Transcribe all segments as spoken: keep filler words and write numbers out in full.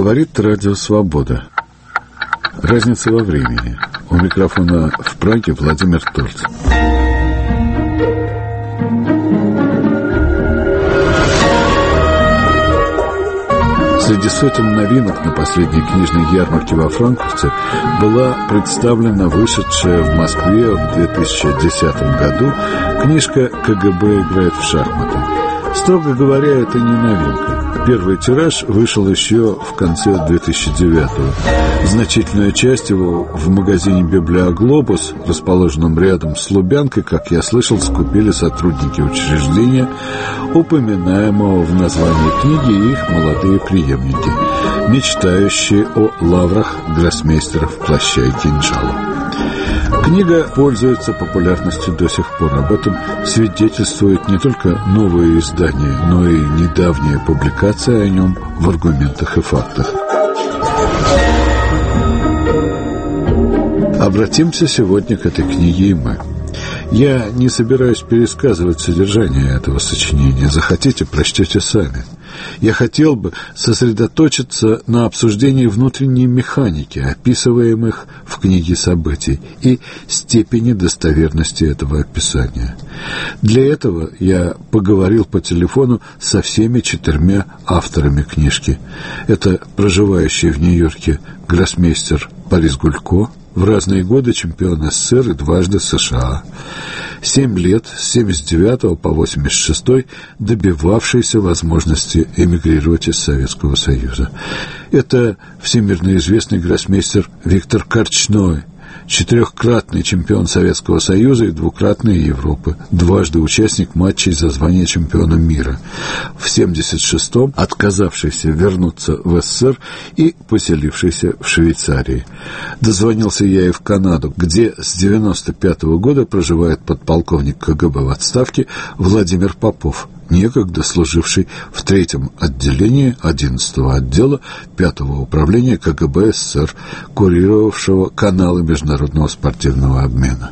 Говорит Радио Свобода. Разница во времени. У микрофона в Праге Владимир Торц. Среди сотен новинок на последней книжной ярмарке во Франкфурте была представлена вышедшая в Москве в две тысячи десятом году книжка «КГБ играет в шахматы». Строго говоря, это не новинка. Первый тираж вышел еще в конце две тысячи девятого. Значительную часть его в магазине «Библиоглобус», расположенном рядом с Лубянкой, как я слышал, скупили сотрудники учреждения, упоминаемого в названии книги, и их молодые преемники, мечтающие о лаврах гроссмейстеров плаща и кинжала. Книга пользуется популярностью до сих пор. Об этом свидетельствует не только новое издание, но и недавняя публикация о нем в «Аргументах и фактах». Обратимся сегодня к этой книге и мы. Я не собираюсь пересказывать содержание этого сочинения. Захотите, прочтете сами. Я хотел бы сосредоточиться на обсуждении внутренней механики, описываемых в книге событий, и степени достоверности этого описания. Для этого я поговорил по телефону со всеми четырьмя авторами книжки. Это проживающий в Нью-Йорке гроссмейстер Борис Гулько, в разные годы чемпион СССР и дважды США. Семь лет, с семьдесят девятого по восемьдесят шестой, добивавшийся возможности эмигрировать из Советского Союза. Это всемирно известный гроссмейстер Виктор Корчной, четырехкратный чемпион Советского Союза и двукратный Европы, дважды участник матчей за звание чемпиона мира. В семьдесят шестом отказавшийся вернуться в СССР и поселившийся в Швейцарии. Дозвонился я и в Канаду, где с девяносто пятого года проживает подполковник КГБ в отставке Владимир Попов, некогда служивший в третьем отделении одиннадцатого отдела пятого управления КГБ СССР, курировавшего каналы международного спортивного обмена.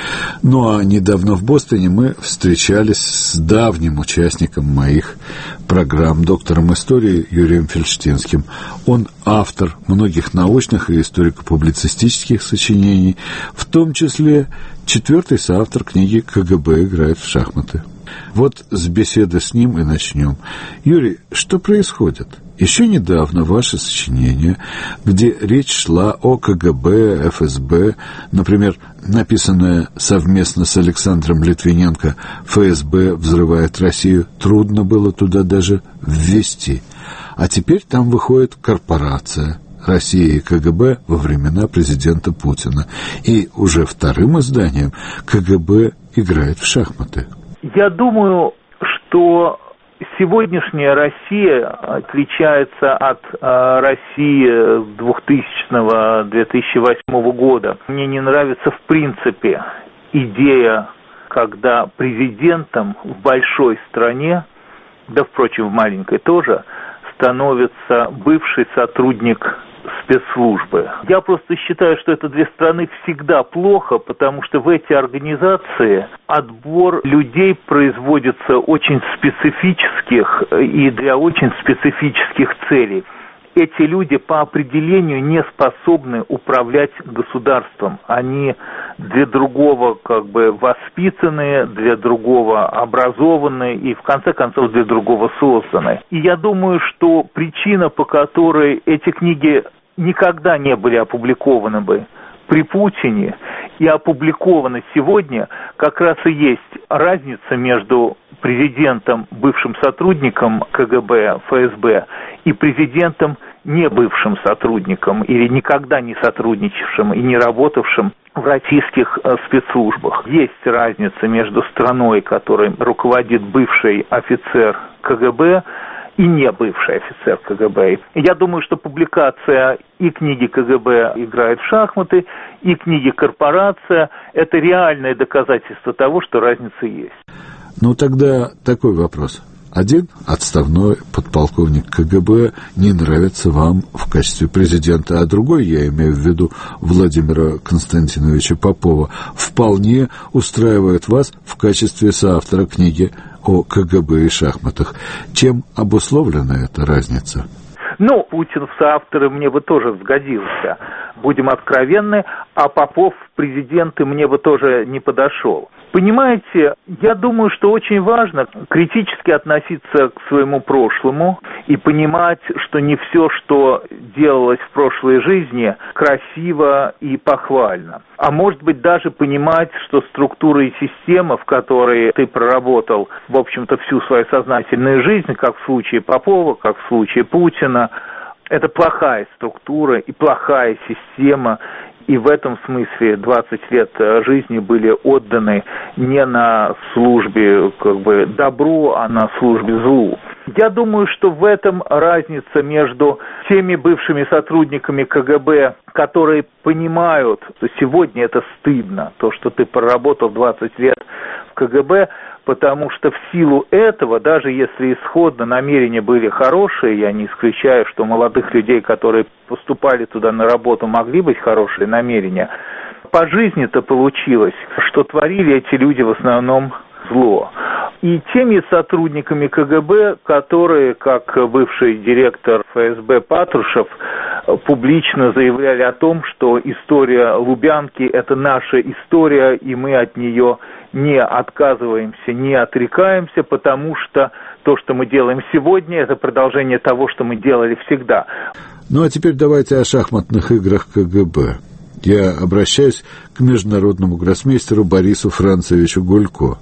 Ну а недавно в Бостоне мы встречались с давним участником моих программ, доктором истории Юрием Фельштинским. Он автор многих научных и историко-публицистических сочинений, в том числе четвертый соавтор книги «КГБ играет в шахматы». Вот с беседы с ним и начнем. Юрий, что происходит? Еще недавно ваше сочинение, где речь шла о КГБ, ФСБ, например, написанное совместно с Александром Литвиненко «ФСБ взрывает Россию», трудно было туда даже ввести. А теперь там выходит корпорация «Россия и КГБ во времена президента Путина». И уже вторым изданием «КГБ играет в шахматы». Я думаю, что сегодняшняя Россия отличается от э, России двухтысячного — две тысячи восьмого года. Мне не нравится в принципе идея, когда президентом в большой стране, да, впрочем, в маленькой тоже, становится бывший сотрудник спецслужбы. Я просто считаю, что это две страны всегда плохо, потому что в эти организации отбор людей производится очень специфических и для очень специфических целей. Эти люди по определению не способны управлять государством. Они для другого как бы воспитанные, для другого образованные и, в конце концов, для другого созданы. И я думаю, что причина, по которой эти книги никогда не были опубликованы бы при Путине и опубликованы сегодня, как раз и есть разница между президентом, бывшим сотрудником КГБ, ФСБ, и президентом, не бывшим сотрудником или никогда не сотрудничавшим и не работавшим в российских э, спецслужбах. Есть разница между страной, которой руководит бывший офицер КГБ, и не бывший офицер КГБ. Я думаю, что публикация и книги «КГБ играет в шахматы», и книги «Корпорация» — это реальное доказательство того, что разница есть. Ну, тогда такой вопрос. Один отставной подполковник КГБ не нравится вам в качестве президента, а другой, я имею в виду Владимира Константиновича Попова, вполне устраивает вас в качестве соавтора книги о КГБ и шахматах. Чем обусловлена эта разница? Ну, Путин в соавторы мне бы тоже сгодился, будем откровенны, а Попов в президенты мне бы тоже не подошел. Понимаете, я думаю, что очень важно критически относиться к своему прошлому и понимать, что не все, что делалось в прошлой жизни, красиво и похвально. А может быть, даже понимать, что структура и система, в которой ты проработал, в общем-то, всю свою сознательную жизнь, как в случае Попова, как в случае Путина, это плохая структура и плохая система. И в этом смысле двадцать лет жизни были отданы не на службе как бы добру, а на службе злу. Я думаю, что в этом разница между теми бывшими сотрудниками КГБ, которые понимают, что сегодня это стыдно, то, что ты проработал двадцать лет в КГБ, потому что в силу этого, даже если исходно намерения были хорошие, я не исключаю, что молодых людей, которые поступали туда на работу, могли быть хорошие намерения, по жизни-то получилось, что творили эти люди в основном зло. И теми сотрудниками КГБ, которые, как бывший директор ФСБ Патрушев, публично заявляли о том, что история Лубянки – это наша история, и мы от нее не отказываемся, не отрекаемся, потому что то, что мы делаем сегодня, это продолжение того, что мы делали всегда. Ну а теперь давайте о шахматных играх КГБ. Я обращаюсь к международному гроссмейстеру Борису Францевичу Гулько.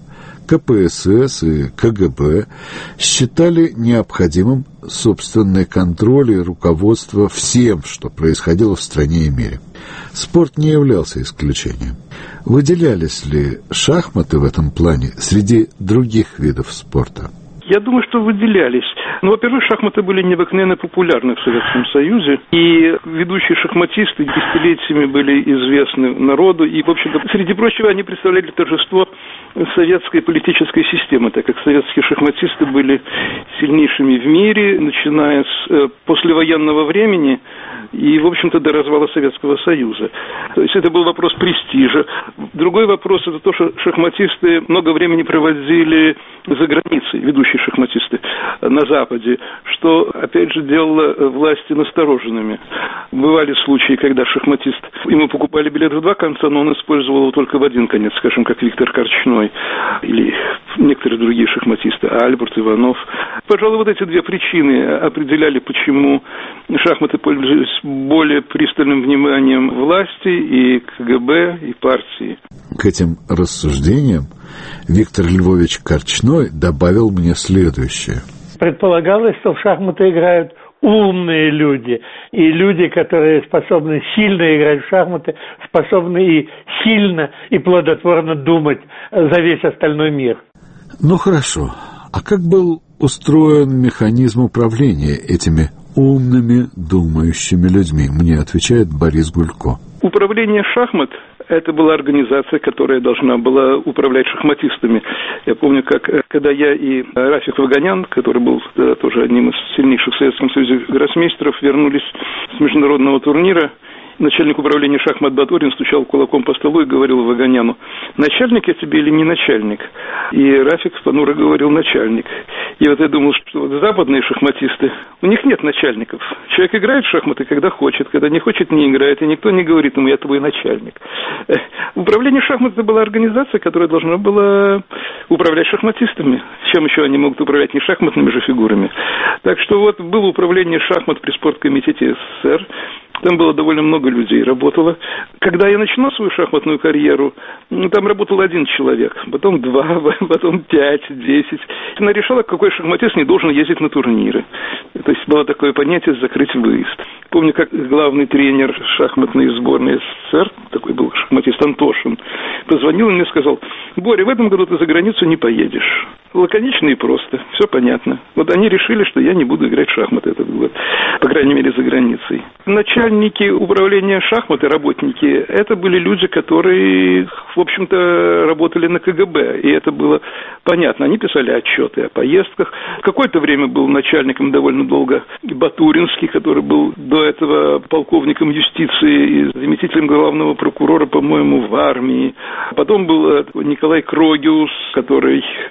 КПСС и КГБ считали необходимым собственный контроль и руководство всем, что происходило в стране и мире. Спорт не являлся исключением. Выделялись ли шахматы в этом плане среди других видов спорта? Я думаю, что выделялись. Ну, во-первых, шахматы были необыкновенно популярны в Советском Союзе, и ведущие шахматисты десятилетиями были известны народу, и, в общем-то, среди прочего, они представляли торжество советской политической системы, так как советские шахматисты были сильнейшими в мире, начиная с э, послевоенного времени и, в общем-то, до развала Советского Союза. То есть это был вопрос престижа. Другой вопрос – это то, что шахматисты много времени проводили за границей, ведущие шахматисты на Западе, что, опять же, делало власти настороженными. Бывали случаи, когда шахматист, ему покупали билет в два конца, но он использовал его только в один конец, скажем, как Виктор Корчной или некоторые другие шахматисты, Альберт, Иванов. Пожалуй, вот эти две причины определяли, почему шахматы пользовались более пристальным вниманием власти и КГБ, и партии. К этим рассуждениям Виктор Львович Корчной добавил мне следующее. Предполагалось, что в шахматы играют умные люди, и люди, которые способны сильно играть в шахматы, способны и сильно, и плодотворно думать за весь остальной мир. Ну хорошо, а как был устроен механизм управления этими умными, думающими людьми? Мне отвечает Борис Гулько. Управление шахмат – это была организация, которая должна была управлять шахматистами. Я помню, как когда я и Рафик Ваганян, который был да, тоже одним из сильнейших в Советском Союзе гроссмейстеров, вернулись с международного турнира, начальник управления шахмат Батурин стучал кулаком по столу и говорил Ваганяну: начальник я тебе или не начальник? И Рафик понуро говорил: начальник. И вот я думал, что вот западные шахматисты, у них нет начальников. Человек играет в шахматы, когда хочет, когда не хочет, не играет, и никто не говорит ему: я твой начальник. Управление шахмат — это была организация, которая должна была управлять шахматистами. Чем еще они могут управлять, не шахматными же фигурами? Так что вот было управление шахмат при спорткомитете СССР. Там было довольно много людей, работало. Когда я начинал свою шахматную карьеру, ну, там работал один человек, потом два, потом пять, десять. Она решала, какой шахматист не должен ездить на турниры. То есть было такое понятие «закрыть выезд». Помню, как главный тренер шахматной сборной СССР, такой был шахматист Антошин, позвонил и мне сказал: Боря, в этом году ты за границу не поедешь. Лаконично и просто, все понятно. Вот они решили, что я не буду играть в шахматы этот год, по крайней мере, за границей. Начальники управления шахматы, работники, это были люди, которые, в общем-то, работали на КГБ, и это было понятно. Они писали отчеты о поездках. Какое-то время был начальником довольно долго Батуринский, который был до этого полковником юстиции и заместителем главного прокурора, по-моему, в армии. Потом был Николай Крогиус, который должен был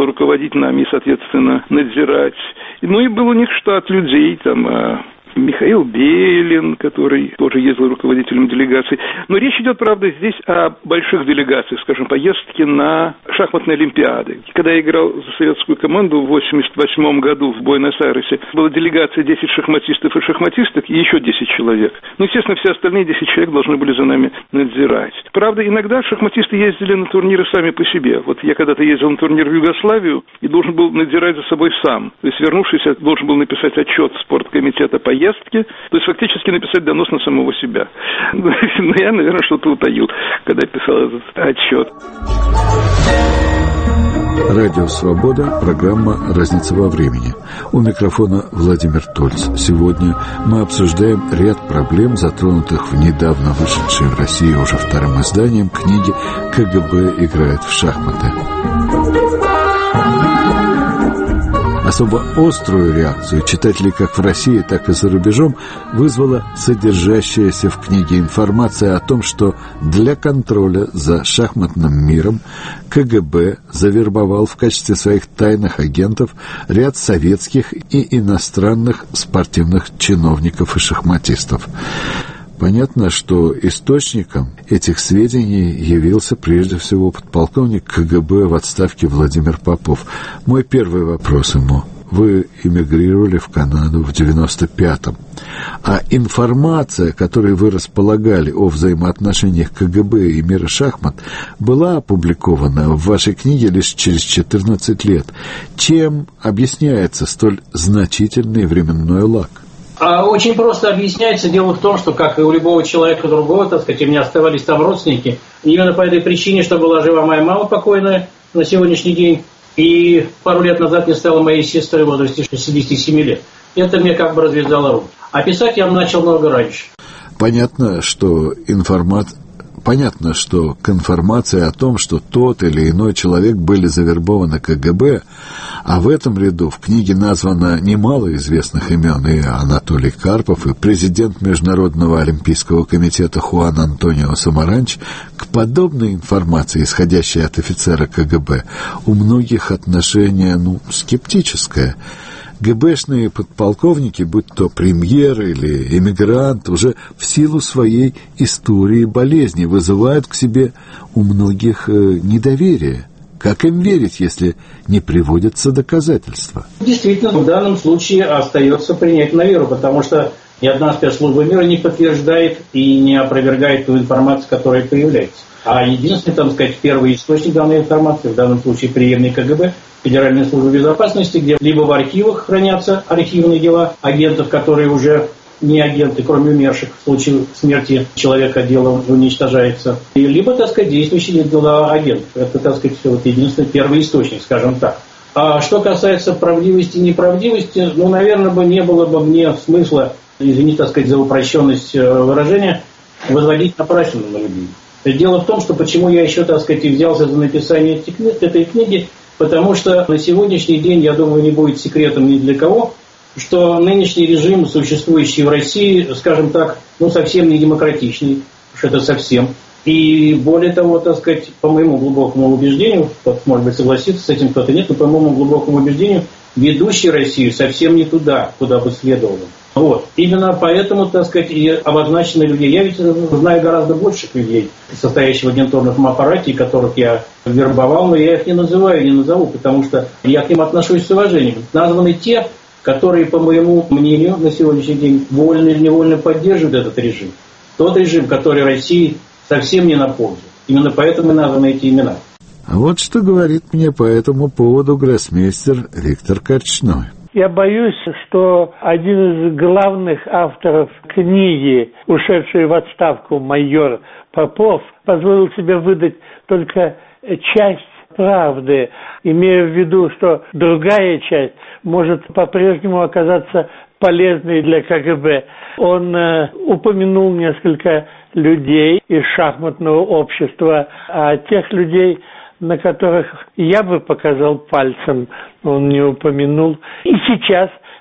руководить нами и, соответственно, надзирать. Ну и был у них штат людей, там... Михаил Белин, который тоже ездил руководителем делегаций. Но речь идет, правда, здесь о больших делегациях, скажем, поездки на шахматные олимпиады. Когда я играл за советскую команду в восемьдесят восьмом году в Буэнос-Айресе, была делегация десять шахматистов и шахматисток и еще десять человек. Ну, естественно, все остальные десять человек должны были за нами надзирать. Правда, иногда шахматисты ездили на турниры сами по себе. Вот я когда-то ездил на турнир в Югославию и должен был надзирать за собой сам. То есть, вернувшись, я должен был написать отчет спорткомитета поездки, то есть фактически написать донос на самого себя. Но я, наверное, что-то утаил, когда писал этот отчет. Радио «Свобода», программа «Разница во времени». У микрофона Владимир Тольц. Сегодня мы обсуждаем ряд проблем, затронутых в недавно вышедшей в России уже вторым изданием книги «КГБ играет в шахматы». Особо острую реакцию читателей как в России, так и за рубежом вызвала содержащаяся в книге информация о том, что для контроля за шахматным миром КГБ завербовал в качестве своих тайных агентов ряд советских и иностранных спортивных чиновников и шахматистов. Понятно, что источником этих сведений явился прежде всего подполковник КГБ в отставке Владимир Попов. Мой первый вопрос ему. Вы эмигрировали в Канаду в девяносто пятом. А информация, которой вы располагали о взаимоотношениях КГБ и мира шахмат, была опубликована в вашей книге лишь через четырнадцать лет. Чем объясняется столь значительный временной лаг? Очень просто объясняется. Дело в том, что, как и у любого человека другого, так сказать, у меня оставались там родственники. Именно по этой причине, что была жива моя мама покойная на сегодняшний день, и пару лет назад не стало моей сестры в возрасте шестидесяти семи лет. Это мне как бы развязало руки. А писать я начал много раньше. Понятно, что информация... Понятно, что к информации о том, что тот или иной человек были завербованы КГБ, а в этом ряду в книге названо немало известных имен, и Анатолий Карпов, и президент Международного олимпийского комитета Хуан Антонио Самаранч, к подобной информации, исходящей от офицера КГБ, у многих отношение, ну, скептическое. ГБшные подполковники, будь то премьер или эмигрант, уже в силу своей истории болезни вызывают к себе у многих недоверие. Как им верить, если не приводятся доказательства? Действительно, в данном случае остается принять на веру, потому что ни одна спецслужба мира не подтверждает и не опровергает ту информацию, которая появляется. А единственный, там сказать, первый источник данной информации, в данном случае преемник КГБ, Федеральная служба безопасности, где либо в архивах хранятся архивные дела агентов, которые уже не агенты, кроме умерших, в случае смерти человека дело уничтожается, либо, так сказать, действующие дела агентов. Это, так сказать, вот единственный первый источник, скажем так. А что касается правдивости и неправдивости, ну, наверное, бы не было бы мне смысла, извините, так сказать, за упрощенность выражения, возводить напрасленно на людей. Дело в том, что почему я еще, так сказать, и взялся за написание этой книги, потому что на сегодняшний день, я думаю, не будет секретом ни для кого, что нынешний режим, существующий в России, скажем так, ну, совсем не демократичный, уж это совсем. И более того, так сказать, по моему глубокому убеждению, вот, может быть, согласится с этим кто-то нет, но по моему глубокому убеждению, ведущий Россию совсем не туда, куда бы следовало. Вот. Именно поэтому, так сказать, и обозначены людей. Я ведь знаю гораздо больших людей, состоящих в агентурном аппарате, которых я вербовал, но я их не называю, не назову, потому что я к ним отношусь с уважением. Названы те, которые, по моему мнению, на сегодняшний день вольно или невольно поддерживают этот режим. Тот режим, который России совсем не на пользу. Именно поэтому и названы эти имена. А вот что говорит мне по этому поводу гроссмейстер Виктор Корчной. Я боюсь, что один из главных авторов книги, ушедший в отставку майор Попов, позволил себе выдать только часть правды, имея в виду, что другая часть может по-прежнему оказаться полезной для КГБ. Он э, упомянул несколько людей из шахматного общества, а тех людей, на которых я бы показал пальцем, он не упомянул. И сейчас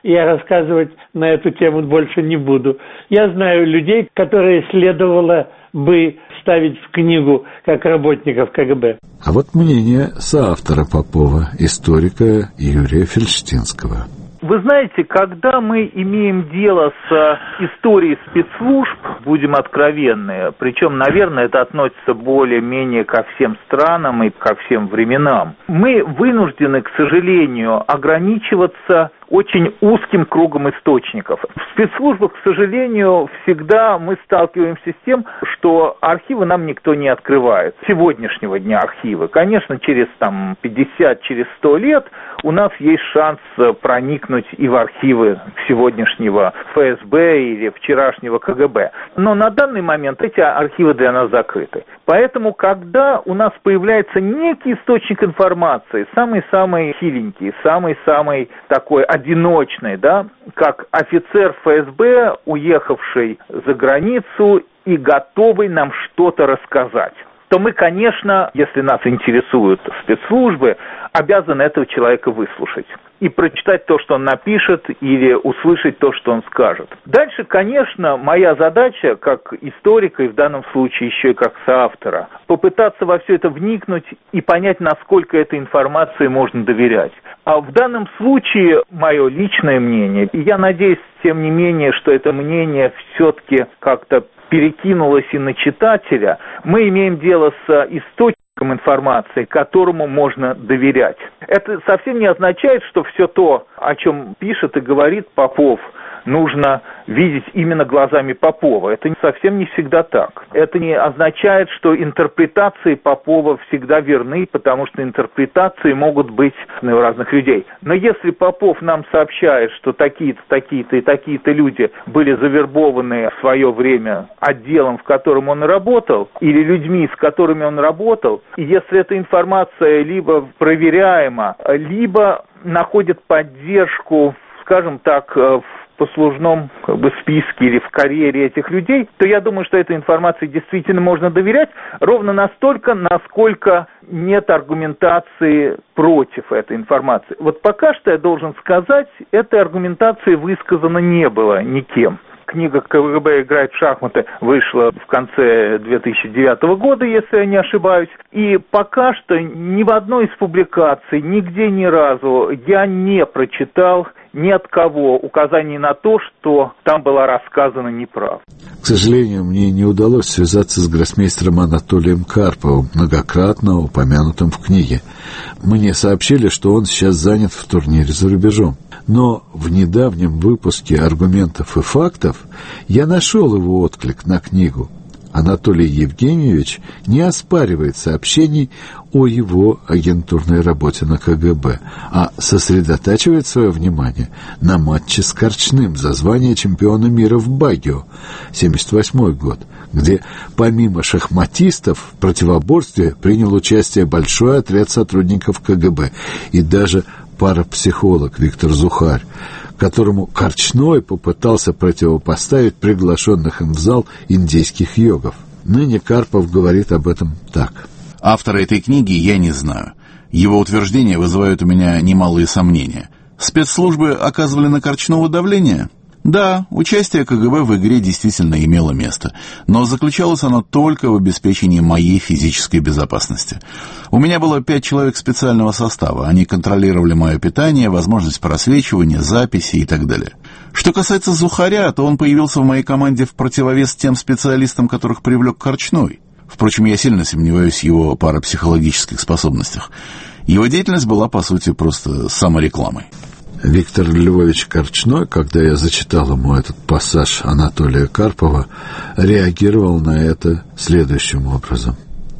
я рассказывать на эту тему больше не буду. Я знаю людей, которые следовало бы ставить в книгу как работников КГБ. А вот мнение соавтора Попова, историка Юрия Фельштинского. Вы знаете, когда мы имеем дело с историей спецслужб, будем откровенны, причем, наверное, это относится более-менее ко всем странам и ко всем временам, мы вынуждены, к сожалению, ограничиваться очень узким кругом источников. В спецслужбах, к сожалению, всегда мы сталкиваемся с тем, что архивы нам никто не открывает. Сегодняшнего дня архивы. Конечно, через там, пятьдесят, через сто лет у нас есть шанс проникнуть и в архивы сегодняшнего ФСБ или вчерашнего КГБ. Но на данный момент эти архивы для нас закрыты. Поэтому, когда у нас появляется некий источник информации, самый-самый хиленький, самый-самый такой одиночный, да, как офицер ФСБ, уехавший за границу и готовый нам что-то рассказать, то мы, конечно, если нас интересуют спецслужбы, обязаны этого человека выслушать и прочитать то, что он напишет, или услышать то, что он скажет. Дальше, конечно, моя задача, как историка, и в данном случае еще и как соавтора, попытаться во все это вникнуть и понять, насколько этой информации можно доверять. А в данном случае мое личное мнение, и я надеюсь, тем не менее, что это мнение все-таки как-то перекинулось и на читателя, мы имеем дело с источником информации, которому можно доверять. Это совсем не означает, что все то, о чем пишет и говорит Попов, нужно видеть именно глазами Попова. Это совсем не всегда так. Это не означает, что интерпретации Попова всегда верны, потому что интерпретации могут быть у разных людей. Но если Попов нам сообщает, что такие-то, такие-то и такие-то люди были завербованы в свое время отделом, в котором он работал, или людьми, с которыми он работал, и если эта информация либо проверяема, либо находит поддержку, скажем так, в послужном как бы, списке или в карьере этих людей, то я думаю, что этой информации действительно можно доверять ровно настолько, насколько нет аргументации против этой информации. Вот пока что я должен сказать, этой аргументации высказано не было никем. Книга «КГБ играет в шахматы» вышла в конце две тысячи девятого года, если я не ошибаюсь. И пока что ни в одной из публикаций, нигде ни разу я не прочитал ни от кого указаний на то, что там была рассказана неправда. К сожалению, мне не удалось связаться с гроссмейстером Анатолием Карповым, многократно упомянутым в книге. Мне сообщили, что он сейчас занят в турнире за рубежом. Но в недавнем выпуске «Аргументов и фактов» я нашел его отклик на книгу. Анатолий Евгеньевич не оспаривает сообщений о его агентурной работе на КГБ, а сосредотачивает свое внимание на матче с Корчным за звание чемпиона мира в Багио, семьдесят восьмой год, где помимо шахматистов в противоборстве принял участие большой отряд сотрудников КГБ и даже парапсихолог Виктор Зухарь, которому Корчной попытался противопоставить приглашенных им в зал индийских йогов. Ныне Карпов говорит об этом так. Автора этой книги я не знаю. Его утверждения вызывают у меня немалые сомнения. Спецслужбы оказывали на Корчного давление? Да, участие КГБ в игре действительно имело место, но заключалось оно только в обеспечении моей физической безопасности. У меня было пять человек специального состава, они контролировали мое питание, возможность просвечивания, записи и так далее. Что касается Зухаря, то он появился в моей команде в противовес тем специалистам, которых привлек Корчной. Впрочем, я сильно сомневаюсь в его парапсихологических способностях. Его деятельность была, по сути, просто саморекламой. Виктор Львович Корчной, когда я зачитал ему этот пассаж Анатолия Карпова, реагировал на это следующим образом.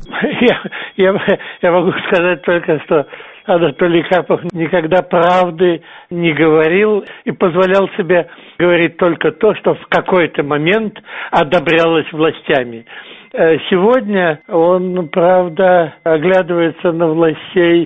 Я, я, я могу сказать только, что Анатолий Карпов никогда правды не говорил и позволял себе говорить только то, что в какой-то момент одобрялось властями. Сегодня он, правда, оглядывается на властей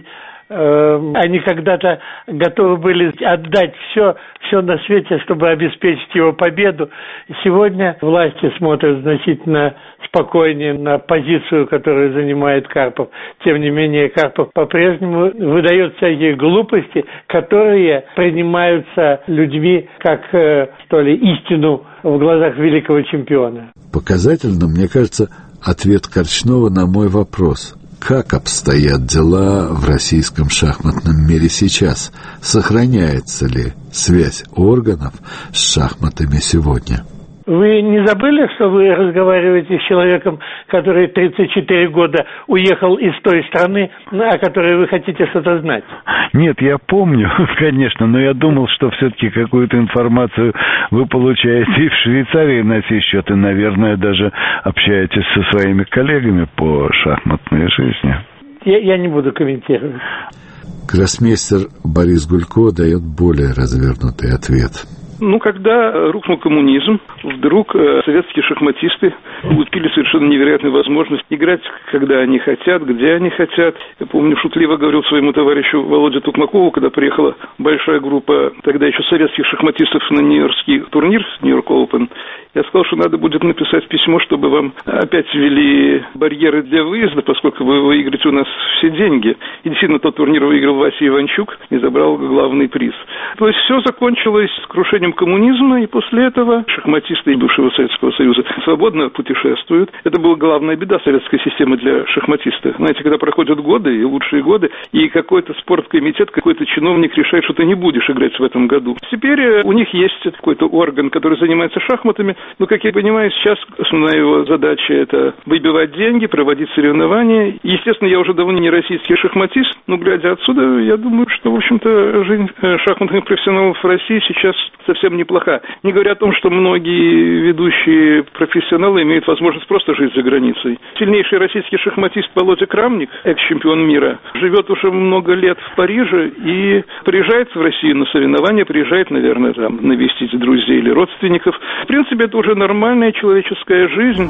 э, они когда-то готовы были отдать все, все на свете, чтобы обеспечить его победу. Сегодня власти смотрят значительно спокойнее на позицию, которую занимает Карпов. Тем не менее, Карпов по-прежнему выдает всякие глупости, которые принимаются людьми как, э, что ли, истину в глазах великого чемпиона. Показательно, мне кажется, ответ Корчнова на мой вопрос. Как обстоят дела в российском шахматном мире сейчас? Сохраняется ли связь органов с шахматами сегодня? Вы не забыли, что вы разговариваете с человеком, который тридцать четыре года уехал из той страны, о которой вы хотите что-то знать? Нет, я помню, конечно, но я думал, что все-таки какую-то информацию вы получаете и в Швейцарии на сей счет, и, наверное, даже общаетесь со своими коллегами по шахматной жизни. Я, я не буду комментировать. Гроссмейстер Борис Гулько дает более развернутый ответ. Ну, когда рухнул коммунизм, вдруг э, советские шахматисты улучили совершенно невероятную возможность играть, когда они хотят, где они хотят. Я помню, шутливо говорил своему товарищу Володе Тукмакову, когда приехала большая группа тогда еще советских шахматистов на нью-йоркский турнир, Нью-Йорк Оупен. Я сказал, что надо будет написать письмо, чтобы вам опять ввели барьеры для выезда, поскольку вы выиграете у нас все деньги. И действительно, тот турнир выиграл Вася Иванчук и забрал главный приз. То есть все закончилось с крушением коммунизма, и после этого шахматисты бывшего Советского Союза свободно путешествуют. Это была главная беда советской системы для шахматиста. Знаете, когда проходят годы, и лучшие годы, и какой-то спорткомитет, какой-то чиновник решает, что ты не будешь играть в этом году. Теперь у них есть какой-то орган, который занимается шахматами. Но, как я понимаю, сейчас основная его задача – это выбивать деньги, проводить соревнования. Естественно, я уже давно не российский шахматист, но, глядя отсюда, я думаю, что, в общем-то, жизнь шахматных профессионалов в России сейчас совсем неплоха. Не говоря о том, что многие ведущие профессионалы имеют возможность просто жить за границей. Сильнейший российский шахматист Володя Крамник, экс-чемпион мира, живет уже много лет в Париже и приезжает в Россию на соревнования, приезжает, наверное, там, навестить друзей или родственников. В принципе, это уже нормальная человеческая жизнь.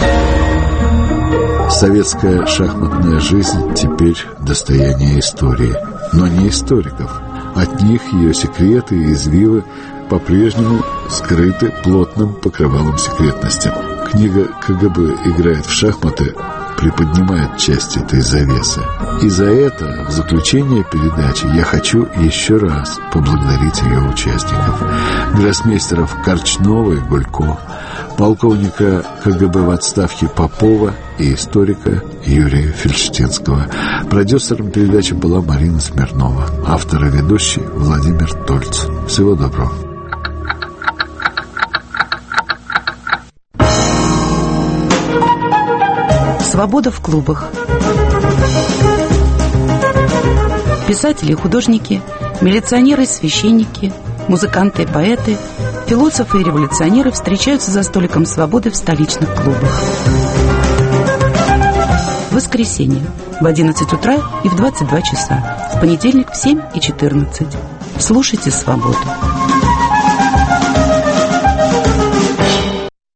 Советская шахматная жизнь теперь достояние истории, но не историков. От них ее секреты и извивы по-прежнему скрыты плотным покрывалом секретности. Книга КГБ «Играет в шахматы» приподнимает часть этой завесы. И за это в заключение передачи я хочу еще раз поблагодарить ее участников. Гроссмейстеров Корчнова и Гулько, полковника КГБ в отставке Попова и историка Юрия Фельштинского. Продюсером передачи была Марина Смирнова. Автор и ведущий Владимир Тольц. Всего доброго. Свобода в клубах. Писатели и художники, милиционеры и священники, музыканты и поэты, философы и революционеры встречаются за столиком свободы в столичных клубах. В воскресенье в одиннадцать утра и в двадцать два часа, в понедельник в семь и четырнадцать. Слушайте «Свободу».